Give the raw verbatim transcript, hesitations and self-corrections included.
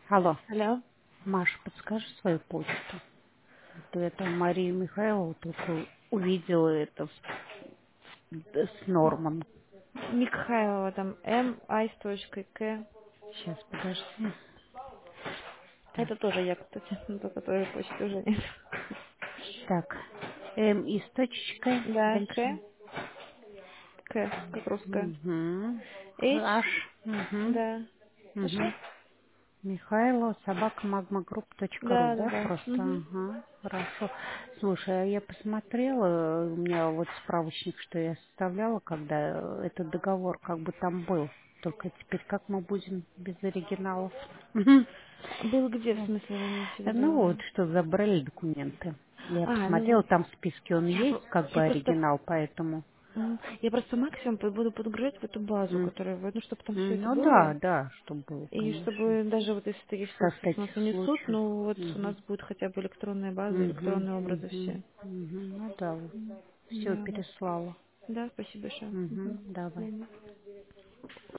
Алло, Алло. Маш, подскажи свою почту. То это Марию Михайлову только увидела это с, с Норман. Микхайлова, там М, I с точкой, К. Сейчас, подожди. Так, Это тоже я, кстати, но только той же почты уже нет. так. М и с точечкой. Да, Дальше. К, К, как русская. Угу. H, Аш. Угу. да. Нашла? Угу. Михайло, собака магмагрупп точка ру, Да, да, да, да. просто? Угу. Ага, хорошо. Слушай, а я посмотрела, у меня вот справочник, что я составляла, когда этот договор как бы там был. Только теперь как мы будем без оригиналов? Был где, в смысле, вы имеете в Ну вот, виду? что забрали документы. Я А, посмотрела, ну, там в списке он я, есть, про- как бы я просто оригинал, поэтому... м, я просто максимум под- буду подгружать в эту базу, М, которая, вы- ну, чтобы там все м, это Ну да, было. да, что было, И конечно. чтобы даже вот если таких Со случаев у нас таких унесут, случаев. ну вот у Мгм. нас будет хотя бы электронная база, Угу, электронные образы угу, все. угу. Ну да, все Да, переслала. да, спасибо большое. Угу, Мгм. До давай. свидания.